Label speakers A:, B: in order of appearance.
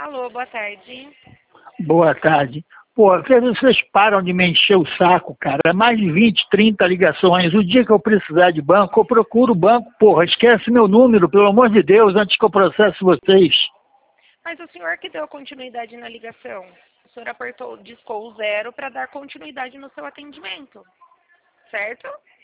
A: Alô, boa tarde.
B: Boa tarde. Pô, vocês param de me encher o saco, cara. Mais de 20, 30 ligações. O dia que eu precisar de banco, eu procuro o banco. Porra, esquece meu número, pelo amor de Deus, antes que eu processe vocês.
A: Mas o senhor que deu continuidade na ligação. O senhor apertou, discou o 0 para dar continuidade no seu atendimento. Certo?